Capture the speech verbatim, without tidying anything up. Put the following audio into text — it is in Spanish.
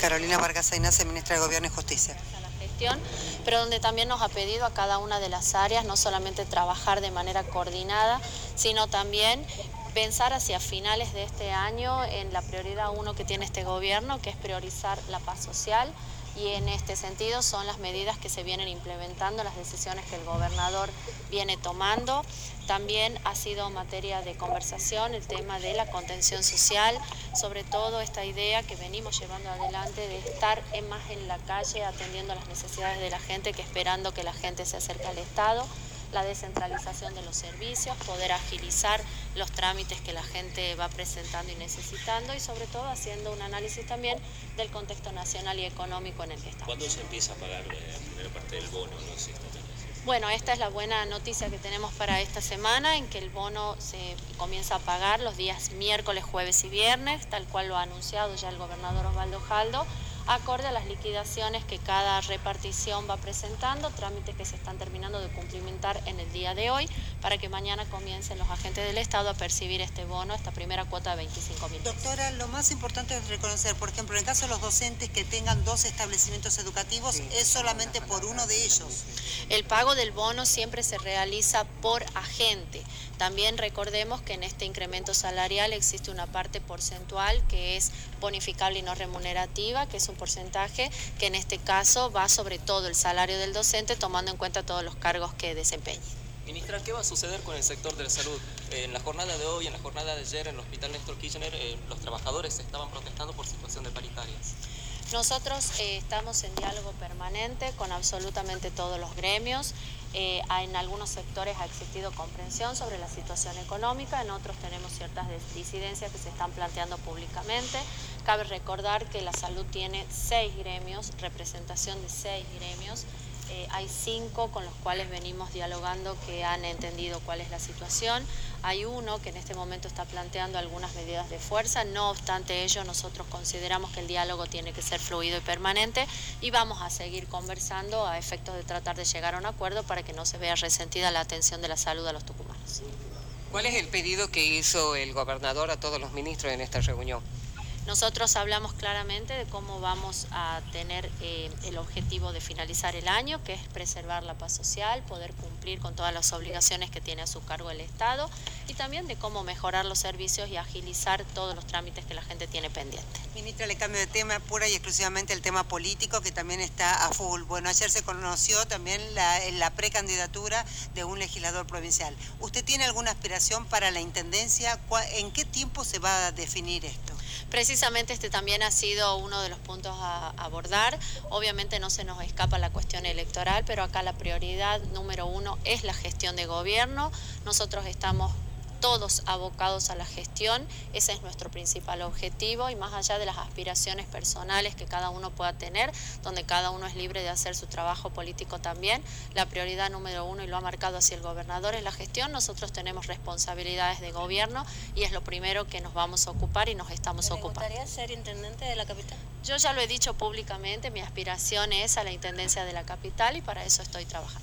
Carolina Vargas Aynace, ministra de Gobierno y Justicia. La gestión, pero donde también nos ha pedido a cada una de las áreas no solamente trabajar de manera coordinada, sino también pensar hacia finales de este año en la prioridad uno que tiene este gobierno, que es priorizar la paz social, y en este sentido son las medidas que se vienen implementando, las decisiones que el gobernador viene tomando. También ha sido materia de conversación el tema de la contención social, sobre todo esta idea que venimos llevando adelante de estar en más en la calle atendiendo las necesidades de la gente que esperando que la gente se acerque al Estado. La descentralización de los servicios, poder agilizar los trámites que la gente va presentando y necesitando y sobre todo haciendo un análisis también del contexto nacional y económico en el que estamos. ¿Cuándo se empieza a pagar eh, la primera parte del bono? No sé, bueno, esta es la buena noticia que tenemos para esta semana, en que el bono se comienza a pagar los días miércoles, jueves y viernes, tal cual lo ha anunciado ya el gobernador Osvaldo Jaldo, acorde a las liquidaciones que cada repartición va presentando, trámites que se están terminando de cumplimentar en el día de hoy, para que mañana comiencen los agentes del Estado a percibir este bono, esta primera cuota de veinticinco mil pesos. Doctora, lo más importante es reconocer, por ejemplo, en el caso de los docentes que tengan dos establecimientos educativos, sí, es solamente por uno de ellos. El pago del bono siempre se realiza por agente. También recordemos que en este incremento salarial existe una parte porcentual que es bonificable y no remunerativa, que es un porcentaje que en este caso va sobre todo el salario del docente, tomando en cuenta todos los cargos que desempeñe. Ministra, ¿qué va a suceder con el sector de la salud? Eh, en la jornada de hoy, en la jornada de ayer, en el Hospital Néstor Kirchner, eh, los trabajadores estaban protestando por situación de paritarias. Nosotros eh, estamos en diálogo permanente con absolutamente todos los gremios. Eh, en algunos sectores ha existido comprensión sobre la situación económica, en otros tenemos ciertas disidencias que se están planteando públicamente. Cabe recordar que la salud tiene seis gremios, representación de seis gremios. Eh, hay cinco con los cuales venimos dialogando que han entendido cuál es la situación. Hay uno que en este momento está planteando algunas medidas de fuerza, no obstante ello nosotros consideramos que el diálogo tiene que ser fluido y permanente y vamos a seguir conversando a efectos de tratar de llegar a un acuerdo para que no se vea resentida la atención de la salud a los tucumanos. ¿Cuál es el pedido que hizo el gobernador a todos los ministros en esta reunión? Nosotros hablamos claramente de cómo vamos a tener eh, el objetivo de finalizar el año, que es preservar la paz social, poder cumplir con todas las obligaciones que tiene a su cargo el Estado y también de cómo mejorar los servicios y agilizar todos los trámites que la gente tiene pendiente. Ministra, le cambio de tema pura y exclusivamente el tema político que también está a full. Bueno, ayer se conoció también la, la precandidatura de un legislador provincial. ¿Usted tiene alguna aspiración para la intendencia? ¿En qué tiempo se va a definir esto? Precisamente este también ha sido uno de los puntos a abordar. Obviamente no se nos escapa la cuestión electoral, pero acá la prioridad número uno es la gestión de gobierno. Nosotros estamos todos abocados a la gestión, ese es nuestro principal objetivo y más allá de las aspiraciones personales que cada uno pueda tener, donde cada uno es libre de hacer su trabajo político también, la prioridad número uno, y lo ha marcado así el gobernador, es la gestión. Nosotros tenemos responsabilidades de gobierno y es lo primero que nos vamos a ocupar y nos estamos ¿Le ocupando. gustaría ser intendente de la capital? Yo ya lo he dicho públicamente, mi aspiración es a la intendencia de la capital y para eso estoy trabajando.